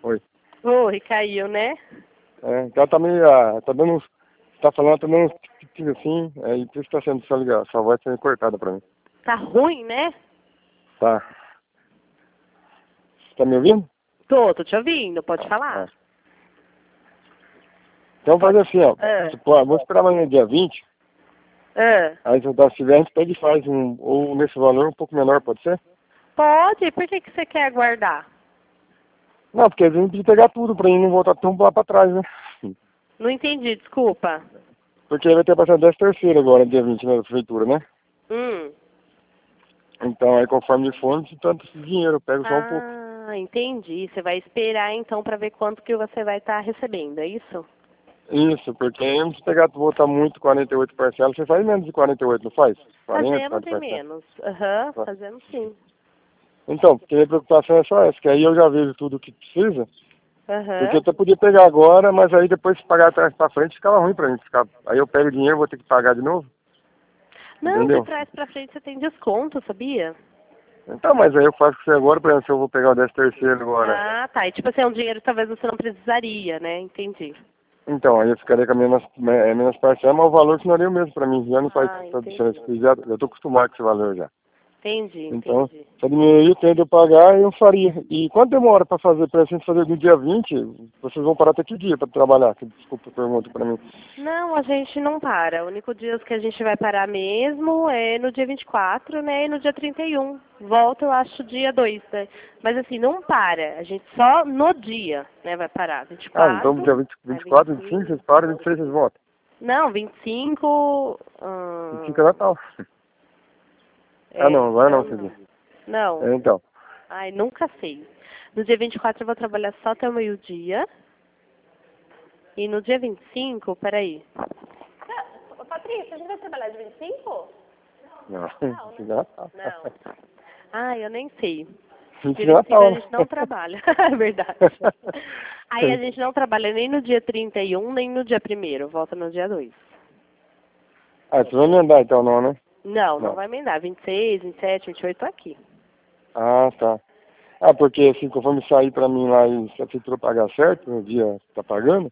Oi. Oi, caiu, né? É, ela tá meio, tá dando uns, tá falando, tá dando uns tic assim, aí por isso tá sendo só ligar, sua voz tá sendo cortada pra mim. Tá ruim, né? Tá. Você tá me ouvindo? Tô te ouvindo, pode Ah, falar. Então faz assim, ó, Ah, tipo, vou esperar amanhã dia 20, aí se tiver a gente pede e faz ou nesse valor um pouco menor, pode ser? pode? Por que você quer aguardar? Não, porque a gente precisa pegar tudo pra gente não voltar tão lá pra trás, né? Não entendi, desculpa. Porque aí vai ter passado 10º agora, dia 20, né, da prefeitura, né? Hum. Então aí conforme for, tanto esse dinheiro, eu pego só um pouco. Ah, entendi. Você vai esperar então pra ver quanto que você vai estar recebendo, é isso? Isso, porque aí se pegar, voltar muito 48 parcelas, você faz menos de 48, não faz? 40, Fazemos 40 e parcelas. menos. Aham, Tá. fazemos sim. Então, porque a preocupação é só essa, que aí eu já vejo tudo o que precisa, porque eu Aham. até podia pegar agora, mas aí depois se pagar atrás pra frente ficava ruim pra mim. Aí eu pego o dinheiro, vou ter que pagar de novo, Não, de entendeu? trás pra frente você tem desconto, sabia? Então, mas aí eu faço com você agora, por exemplo, se eu vou pegar o 10º agora. Ah, tá. E tipo assim, é um dinheiro que talvez você não precisaria, né? Entendi. Então, aí eu ficaria com a menos parcela, mas o valor continuaria o mesmo pra mim, já não faz Ah, tanta entendi. diferença, porque eu tô acostumado com esse valor já. Entendi, Então, entendi. se diminuir o tempo de eu pagar, eu faria. E quanto demora para fazer, para a gente fazer no dia 20, vocês vão parar até que dia para trabalhar? Desculpa a pergunta para mim. Não, a gente não para. O único dia que a gente vai parar mesmo é no dia 24, né? E no dia 31. Volta, eu acho, dia 2, né? Mas assim, não para. A gente só no dia, né, vai parar. Ah, então 24, dia 20, aí 24, 25, vocês param, 26 vocês voltam. Não, 25. 25 é Natal. Ah, não, agora não, quer Não. dizer. Não. É, então. Ai, nunca sei. No dia 24 eu vou trabalhar só até o meio-dia. E no dia 25, peraí. Patrícia, a gente vai trabalhar de 25? Não, Não, 25 né? é Natal. Não. Ai, eu nem sei. 25 Dia é 25 a Natal, né? gente não trabalha. É verdade. Aí a gente não trabalha nem no dia 31, nem no dia 1º. Volta no dia 2. Ah, vocês vão emendar então, não, né? Não, não Não. vai emendar. 26, 27, 28, tô aqui. Ah, tá. Ah, porque assim, conforme sair pra mim lá e se a prefeitura pagar certo, no dia que tá pagando,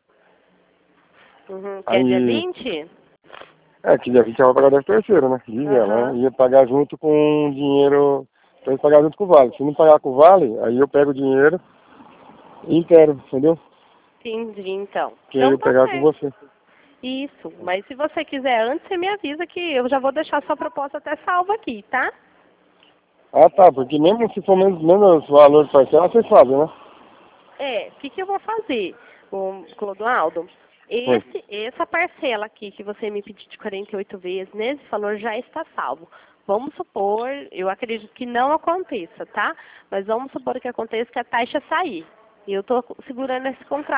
Uhum. Que é dia aí 20? que dia 20 ela vai pagar 10º, né? Diz ela, Aham. né? Ia pagar junto com o dinheiro, tem que pagar junto com o Vale. Se não pagar com o Vale, aí eu pego o dinheiro inteiro, entendeu? Entendi, então. Que aí Então eu tá pegar com certo. você. Isso. Mas se você quiser antes, você me avisa que eu já vou deixar sua proposta até salva aqui, tá? Ah, tá, porque mesmo se for menos valor de parcela, vocês fazem, né? O que eu vou fazer, Clodoaldo? Oi. Essa parcela aqui que você me pediu de 48 vezes, nesse valor já está salvo. Vamos supor, eu acredito que não aconteça, tá? Mas vamos supor que aconteça que a taxa sair. E eu estou segurando esse contrato.